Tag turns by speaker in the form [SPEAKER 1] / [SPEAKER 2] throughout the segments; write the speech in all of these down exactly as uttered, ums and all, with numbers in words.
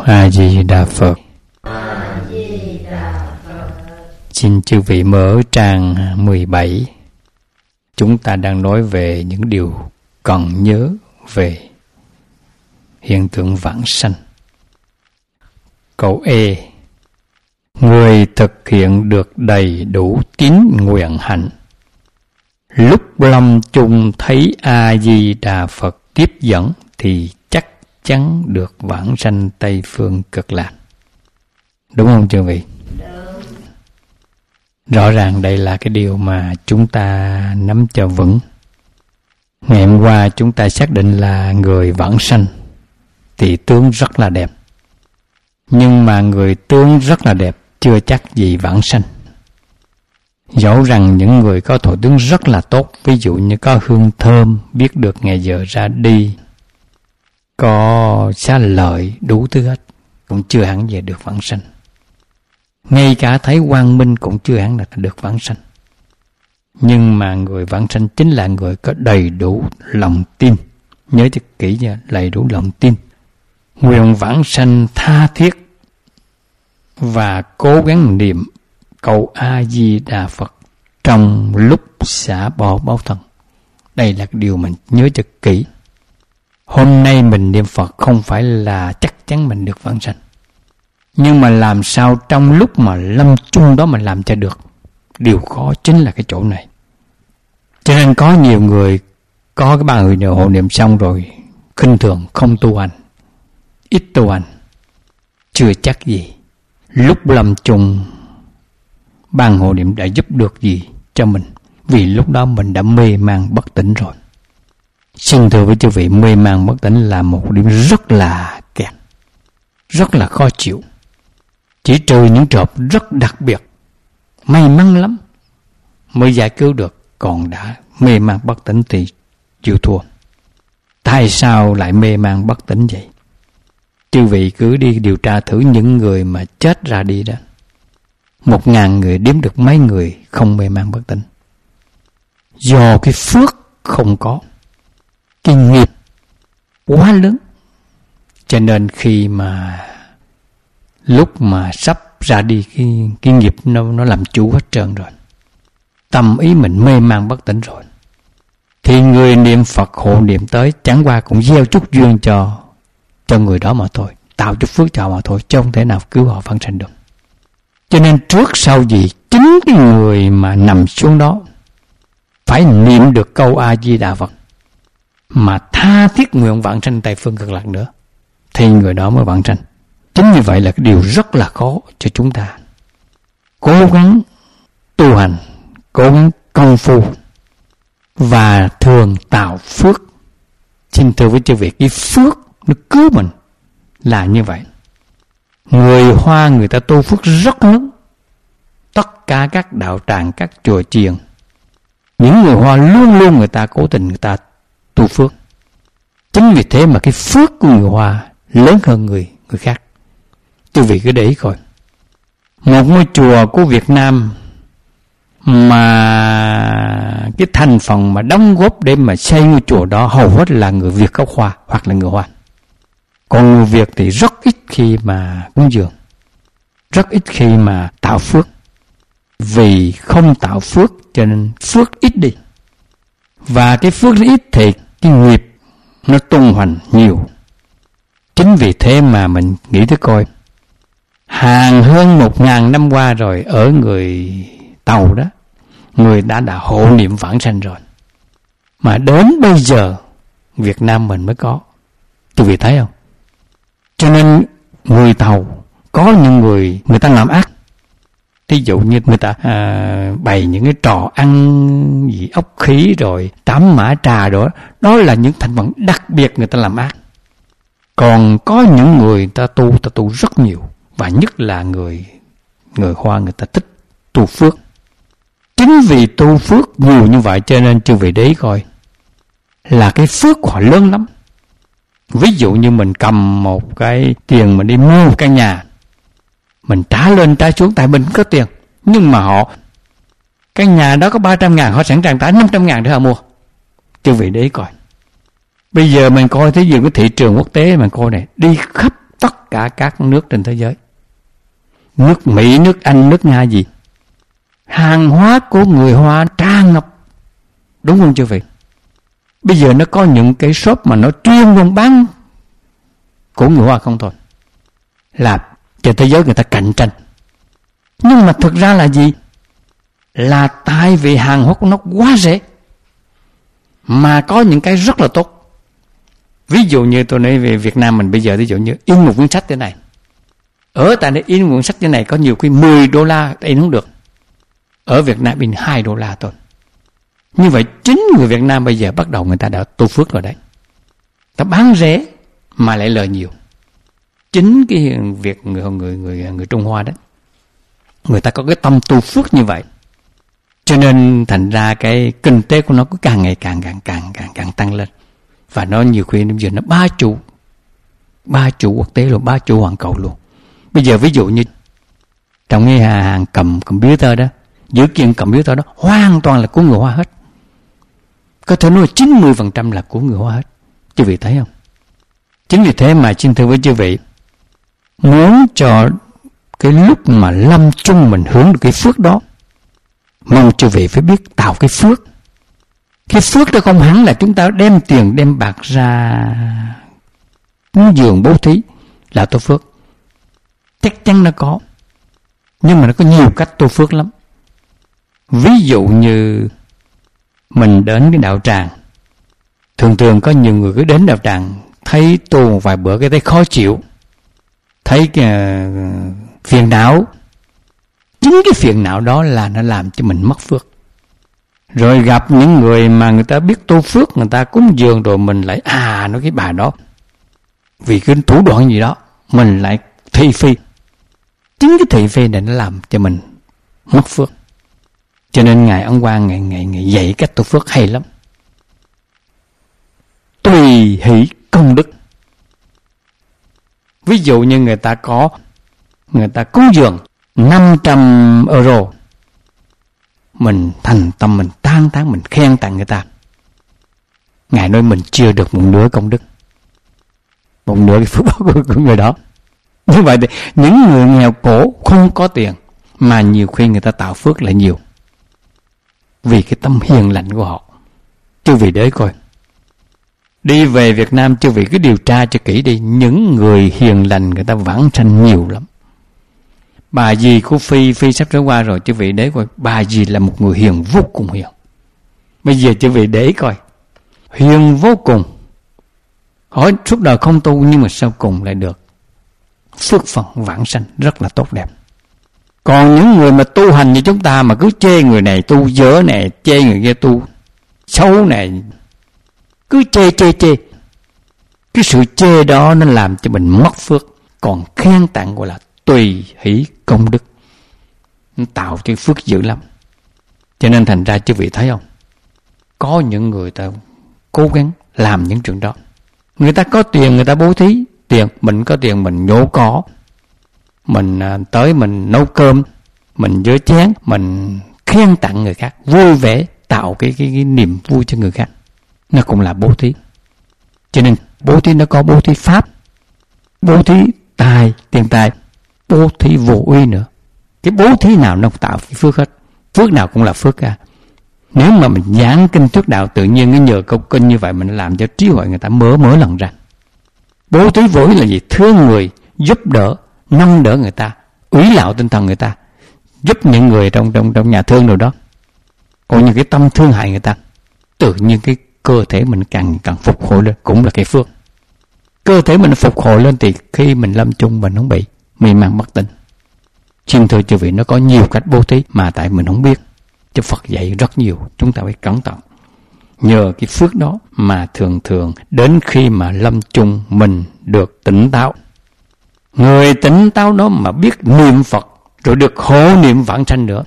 [SPEAKER 1] A Di Đà Phật. Xin chư vị mở trang mười bảy. Chúng ta đang nói về những điều cần nhớ về hiện tượng vãng sanh. Câu E. Người thực hiện được đầy đủ tín nguyện hạnh, lúc lâm chung thấy A Di Đà Phật tiếp dẫn thì chắc chắn được vãng sanh Tây Phương Cực Lạc. Đúng không chư vị? Đúng. Rõ ràng đây là cái điều mà chúng ta nắm cho vững. Ngày hôm qua chúng ta xác định là người vãng sanh thì tướng rất là đẹp. Nhưng mà người tướng rất là đẹp chưa chắc gì vãng sanh. Dẫu rằng những người có thọ tướng rất là tốt, ví dụ như có hương thơm, biết được ngày giờ ra đi, có xá lợi, đủ thứ hết, cũng chưa hẳn về được vãng sanh. Ngay cả thấy quang minh cũng chưa hẳn là được vãng sanh. Nhưng mà người vãng sanh chính là người có đầy đủ lòng tin. Nhớ cho kỹ nha, đầy đủ lòng tin. Nguyện vãng sanh tha thiết và cố gắng niệm câu A Di Đà Phật trong lúc xả bỏ báo thân. Đây là điều mình nhớ cho kỹ. Hôm nay mình niệm Phật không phải là chắc chắn mình được vãng sanh, nhưng mà làm sao trong lúc mà lâm chung đó mình làm cho được. Điều khó chính là cái chỗ này. Cho nên có nhiều người có cái ba người nhờ hộ niệm xong rồi khinh thường, không tu hành, ít tu hành, chưa chắc gì lúc lâm chung ban hộ niệm đã giúp được gì cho mình, vì lúc đó mình đã mê man bất tỉnh rồi. Xin thưa với chư vị, mê man bất tỉnh là một điểm rất là kẹt, rất là khó chịu. Chỉ trừ những trường hợp rất đặc biệt, may mắn lắm mới giải cứu được, còn đã mê man bất tỉnh thì chịu thua. Tại sao lại mê man bất tỉnh vậy? Chư vị cứ đi điều tra thử những người mà chết ra đi đó. Một ngàn người đếm được mấy người không mê man bất tỉnh. Do cái phước không có, cái nghiệp quá lớn. Cho nên khi mà lúc mà sắp ra đi, cái, cái nghiệp nó, nó làm chủ hết trơn rồi. Tâm ý mình mê man bất tỉnh rồi. Thì người niệm Phật hộ niệm tới chẳng qua cũng gieo chút duyên cho cho người đó mà thôi, tạo chút phước cho mà thôi, chứ không thể nào cứu họ vãng sanh được. Cho nên trước sau gì chính cái người mà nằm xuống đó phải niệm được câu A Di Đà Phật mà tha thiết nguyện vãng sanh Tây Phương Cực Lạc nữa, thì người đó mới vãng sanh. Chính như vậy là cái điều rất là khó cho chúng ta. Cố gắng tu hành, cố gắng công phu và thường tạo phước. Xin thưa với chư vị, cái phước nó cứu mình là như vậy. Người Hoa người ta tu phước rất lớn. Tất cả các đạo tràng, các chùa chiền, những người Hoa luôn luôn người ta cố tình người ta tu phước. Chính vì thế mà cái phước của người Hoa lớn hơn người người khác. Chư vị cứ để ý coi, một ngôi chùa của Việt Nam mà cái thành phần mà đóng góp để mà xây ngôi chùa đó hầu hết là người Việt gốc Hoa hoặc là người Hoa. Còn người Việt thì rất ít khi mà cúng dường, rất ít khi mà tạo phước. Vì không tạo phước cho nên phước ít đi. Và cái phước ít thì cái nghiệp nó tung hoành nhiều. Chính vì thế mà mình nghĩ tới coi, hàng hơn một ngàn năm qua rồi, ở người Tàu đó, người đã đã hộ niệm vãng sanh rồi. Mà đến bây giờ Việt Nam mình mới có. Quý vị thấy không? Cho nên người Tàu có những người người ta làm ác. Ví dụ như người ta à, bày những cái trò ăn gì ốc khí rồi tám mã trà đó, đó là những thành phần đặc biệt người ta làm ác. Còn có những người ta tu, ta tu rất nhiều, và nhất là người người Hoa người ta thích tu phước. Chính vì tu phước nhiều như vậy cho nên chư vị đấy coi là cái phước họ lớn lắm. Ví dụ như mình cầm một cái tiền mình đi mua một căn nhà, mình trả lên trả xuống tại mình có tiền, nhưng mà họ căn nhà đó có ba trăm ngàn, họ sẵn sàng trả năm trăm ngàn để họ mua. Chư vị đấy coi, bây giờ mình coi thế gì cái thị trường quốc tế mình coi này, đi khắp tất cả các nước trên thế giới. Nước Mỹ, nước Anh, nước Nga gì, hàng hóa của người Hoa tràn ngập. Đúng không chư vị? Bây giờ nó có những cái shop mà nó chuyên luôn bán của người Hoa không thôi, làm cho thế giới người ta cạnh tranh. Nhưng mà thực ra là gì? Là tại vì hàng hóa của nó quá rẻ mà có những cái rất là tốt. Ví dụ như tôi nói về Việt Nam mình bây giờ, ví dụ như in một cuốn sách thế này, ở tại đây in một cuốn sách thế này có nhiều khi mười đô la in không được, ở Việt Nam in hai đô la thôi. Như vậy chính người Việt Nam bây giờ bắt đầu người ta đã tu phước rồi đấy, ta bán rẻ mà lại lời nhiều. Chính cái việc người người người người Trung Hoa đấy, người ta có cái tâm tu phước như vậy, cho nên thành ra cái kinh tế của nó cứ càng ngày càng càng càng càng càng tăng lên, và nó nhiều khi bây giờ nó ba chủ ba chủ quốc tế luôn, ba chủ hoàn cầu luôn. Bây giờ ví dụ như trong cái hàng cầm computer đó, dữ kiện computer đó hoàn toàn là của người Hoa hết, có thể nói chín mươi phần trăm là của người Hoa hết. Chư vị thấy không? Chính vì thế mà xin thưa với chư vị, muốn cho cái lúc mà lâm chung mình hưởng được cái phước đó, mong chư vị phải biết tạo cái phước. Cái phước đó không hẳn là chúng ta đem tiền đem bạc ra cúng dường bố thí là tu phước. Chắc chắn nó có, nhưng mà nó có nhiều cách tu phước lắm. Ví dụ như mình đến cái đạo tràng, thường thường có nhiều người cứ đến đạo tràng thấy tu một vài bữa cái thấy khó chịu, thấy cái phiền não. Chính cái phiền não đó là nó làm cho mình mất phước. Rồi gặp những người mà người ta biết tu phước, người ta cúng dường rồi mình lại à nói cái bà đó vì cái thủ đoạn gì đó mình lại thị phi. Chính cái thị phi này nó làm cho mình mất phước. Cho nên Ngài Ấn Quang ngày ngày ngày dạy cách tu phước hay lắm. Tùy hỷ công đức. Ví dụ như người ta có, người ta cúng dường năm trăm euro, mình thành tâm mình tán thán, mình khen tặng người ta. Ngài nói mình chưa được một nửa công đức, một nửa cái phước báo của, của người đó. Như vậy thì những người nghèo khổ không có tiền mà nhiều khi người ta tạo phước lại nhiều, vì cái tâm hiền lành của họ. Chư vị để coi, đi về Việt Nam chư vị cứ điều tra cho kỹ đi, những người hiền lành người ta vãng sanh nhiều lắm. Bà dì của Phi, Phi sắp trở qua rồi, chư vị để coi, bà dì là một người hiền vô cùng hiền. Bây giờ chư vị để coi, hiền vô cùng, hỏi suốt đời không tu nhưng mà sau cùng lại được phước phần vãng sanh rất là tốt đẹp. Còn những người mà tu hành như chúng ta mà cứ chê người này tu dở này, chê người kia tu xấu này, cứ chê chê chê, cái sự chê đó nó làm cho mình mất phước. Còn khen tặng gọi là tùy hỷ công đức, nó tạo cho phước dữ lắm. Cho nên thành ra chư vị thấy không, có những người ta cố gắng làm những chuyện đó. Người ta có tiền người ta bố thí tiền, mình có tiền mình nhổ cỏ, mình tới mình nấu cơm, mình rửa chén, mình khen tặng người khác, vui vẻ, tạo cái, cái, cái niềm vui cho người khác, nó cũng là bố thí. Cho nên bố thí nó có bố thí pháp, bố thí tài, tiền tài, bố thí vô uy nữa. Cái bố thí nào nó cũng tạo cái phước hết, phước nào cũng là phước cả. Nếu mà mình giảng kinh thuyết đạo, tự nhiên cái nhờ câu kinh như vậy mình làm cho trí huệ người ta mở mở lần ra. Bố thí vô uy là gì? Thương người, giúp đỡ, nâng đỡ người ta, úy lạo tinh thần người ta, giúp những người trong trong trong nhà thương rồi đó. Còn những cái tâm thương hại người ta, tự nhiên cái cơ thể mình càng càng phục hồi lên, cũng là cái phước. Cơ thể mình phục hồi lên thì khi mình lâm chung mình không bị mê man bất tỉnh. Xin thưa chư vị, nó có nhiều cách bố thí mà tại mình không biết, chứ Phật dạy rất nhiều, chúng ta phải cẩn thận. Nhờ cái phước đó mà thường thường đến khi mà lâm chung mình được tỉnh táo. Người tỉnh táo đó mà biết niệm Phật rồi được hộ niệm vãng sanh nữa,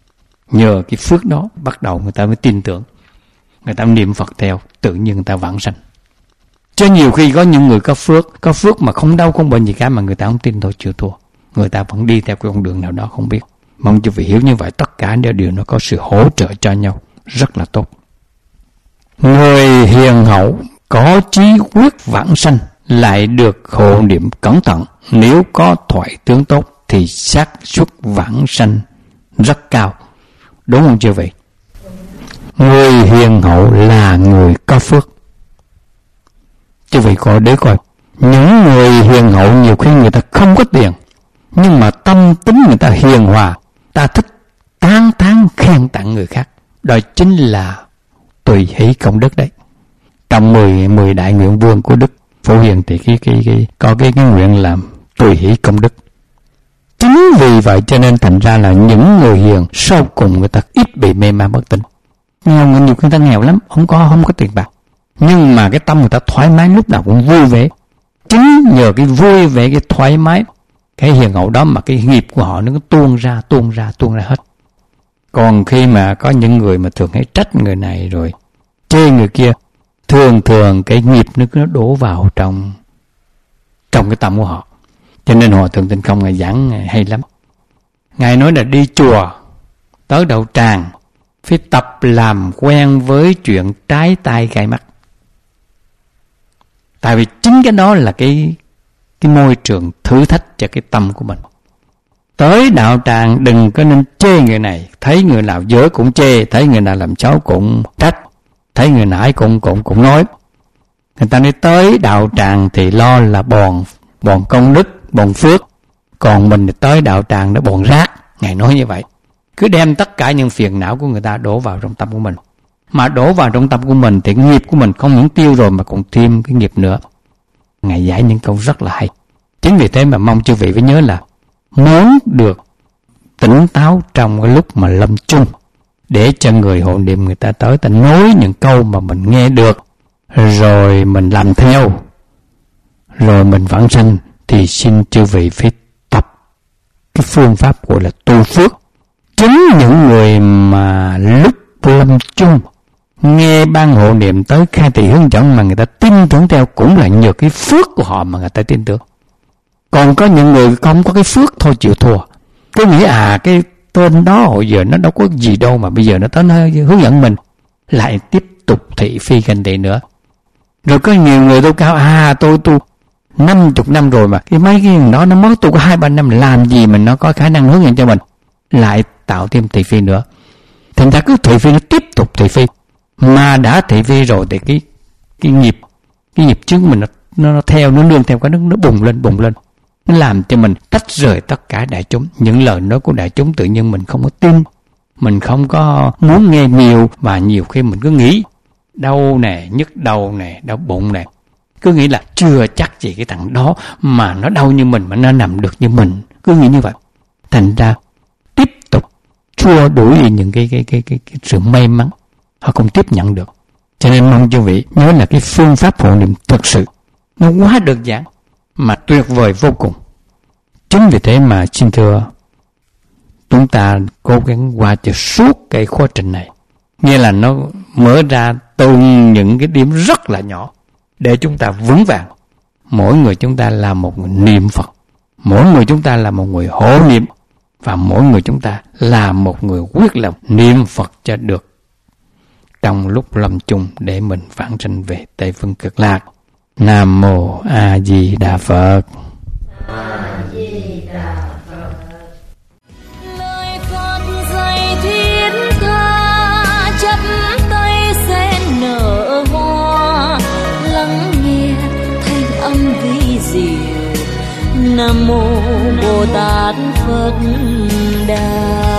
[SPEAKER 1] nhờ cái phước đó bắt đầu người ta mới tin tưởng, người ta niệm Phật theo, tự nhiên người ta vãng sanh. Chứ nhiều khi có những người có phước, có phước mà không đau không bệnh gì cả mà người ta không tin thôi, chưa thua. Người ta vẫn đi theo cái con đường nào đó không biết. Mong chư vị hiểu như vậy, tất cả đều đều nó có sự hỗ trợ cho nhau, rất là tốt. Người hiền hậu có chí quyết vãng sanh lại được hộ niệm cẩn thận, nếu có thoại tướng tốt thì xác suất vãng sanh rất cao. Đúng không chưa vậy? Người hiền hậu là người có phước. Chứ vậy coi để coi, những người hiền hậu nhiều khi người ta không có tiền, nhưng mà tâm tính người ta hiền hòa, ta thích tán tán khen tặng người khác. Đó chính là tùy hỷ công đức đấy. Trong mười mười đại nguyện vương của Đức Phổ Hiền thì cái, cái, cái, có cái, cái nguyện làm tùy hỷ công đức. Chính vì vậy cho nên thành ra là những người hiền sau cùng người ta ít bị mê man bất tỉnh. Nghèo, nhiều người ta nghèo lắm, không có không có tiền bạc, nhưng mà cái tâm người ta thoải mái, lúc nào cũng vui vẻ. Chính nhờ cái vui vẻ, cái thoải mái, cái hiền hậu đó mà cái nghiệp của họ nó tuôn ra, tuôn ra, tuôn ra hết. Còn khi mà có những người mà thường hay trách người này rồi chê người kia, thường thường cái nghiệp nó nó đổ vào trong trong cái tâm của họ. Cho nên Hòa Thượng Tịnh Không Ngài giảng hay lắm. Ngài nói là đi chùa tới đạo tràng phải tập làm quen với chuyện trái tai gai mắt. Tại vì chính cái đó là cái cái môi trường thử thách cho cái tâm của mình. Tới đạo tràng đừng có nên chê người này, thấy người nào dở cũng chê, thấy người nào làm xấu cũng trách, thấy người nãy cũng cũng cũng nói. Người ta nói tới đạo tràng thì lo là bòn bòn công đức, bòn phước, còn mình thì tới đạo tràng nó bòn rác. Ngài nói như vậy. Cứ đem tất cả những phiền não của người ta đổ vào trong tâm của mình. Mà đổ vào trong tâm của mình thì nghiệp của mình không những tiêu rồi mà còn thêm cái nghiệp nữa. Ngài giải những câu rất là hay. Chính vì thế mà mong chư vị phải nhớ là muốn được tỉnh táo trong cái lúc mà lâm chung, để cho người hộ niệm người ta tới ta nói những câu mà mình nghe được, rồi mình làm theo, rồi mình vãng sanh, thì xin chư vị phải tập cái phương pháp gọi là tu phước. Chính những người mà lúc lâm chung nghe ban hộ niệm tới khai thị hướng dẫn mà người ta tin tưởng theo, cũng là nhờ cái phước của họ mà người ta tin tưởng. Còn có những người không có cái phước thôi chịu thua, cứ nghĩ à cái tên đó hồi giờ nó đâu có gì đâu mà bây giờ nó tới nó hướng dẫn mình, lại tiếp tục thị phi ganh tị nữa. Rồi có nhiều người tu cao, à tôi tu năm chục năm rồi mà cái mấy cái đó nó mới tu có hai ba năm, làm gì mà nó có khả năng hướng dẫn cho mình, lại tạo thêm thị phi nữa. Thành ra cứ thị phi, nó tiếp tục thị phi, mà đã thị phi rồi thì cái cái nghiệp cái nghiệp chứng mình nó, nó, nó theo nó nương theo cái nó nó bùng lên bùng lên, nó làm cho mình tách rời tất cả đại chúng. Những lời nói của đại chúng tự nhiên mình không có tin, mình không có muốn nghe nhiều, và nhiều khi mình cứ nghĩ đau nè, nhức đầu nè, đau bụng nè, cứ nghĩ là chưa chắc gì cái thằng đó mà nó đau như mình mà nó nằm được như mình, cứ nghĩ như vậy. Thành ra tiếp tục xua đuổi đi những cái cái cái cái, cái sự may mắn họ không tiếp nhận được. Cho nên mong chư vị nhớ là cái phương pháp hộ niệm thực sự nó quá đơn giản mà tuyệt vời vô cùng. Chính vì thế mà xin thưa, chúng ta cố gắng qua cho suốt cái quá trình này, nghĩa là nó mở ra từ những cái điểm rất là nhỏ để chúng ta vững vàng. Mỗi người chúng ta là một người niệm Phật, mỗi người chúng ta là một người hộ niệm, và mỗi người chúng ta là một người quyết lòng niệm Phật cho được trong lúc lâm chung, để mình vãng sanh về Tây Phương Cực Lạc. Nam Mô A Di Đà Phật.
[SPEAKER 2] A Di Đà Phật. Lời Phật dạy thiết tha, chắp tay sen nở hoa, lắng nghe thanh âm vi diệu. Nam Mô Bồ Tát Phật Đà.